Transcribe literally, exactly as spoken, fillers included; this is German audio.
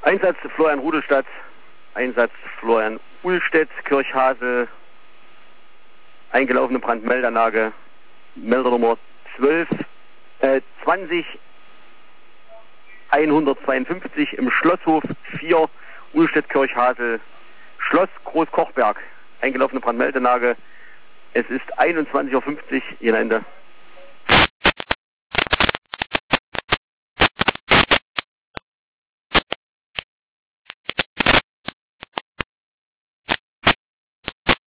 Einsatz Florian Rudelstadt, Einsatz Florian Uhlstedt, Kirchhasel, eingelaufene Brandmeldeanlage, Meldernummer zwölf, äh, zwanzig, hundertzweiundfünfzig im Schlosshof vier, Uhlstedt, Kirchhasel, Schloss Großkochberg, eingelaufene Brandmeldeanlage. Es ist einundzwanzig Uhr fünfzig, Ihr Ende.